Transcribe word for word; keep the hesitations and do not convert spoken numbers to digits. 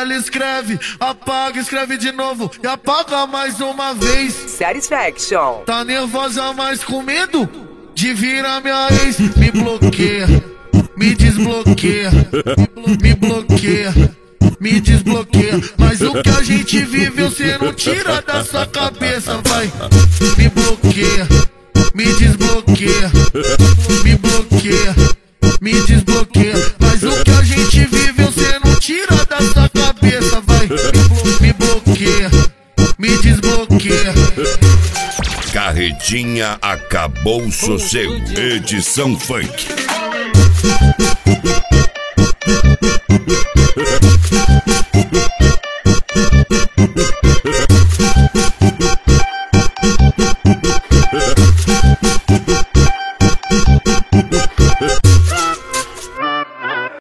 ela escreve, apaga, escreve de novo e apaga mais uma vez. Satisfaction. Tá nervosa, mas com medo de virar minha ex. Me bloqueia, me desbloqueia, me bloqueia, me desbloqueia. Mas o que a gente vive você não tira da sua cabeça, vai. Me bloqueia, me desbloqueia, me bloqueia, me desbloqueia. Mas o que a gente vive você não tira da sua cabeça, vai. Me bloqueia, me desbloqueia. Carretinha acabou o sossego. Edição Funk.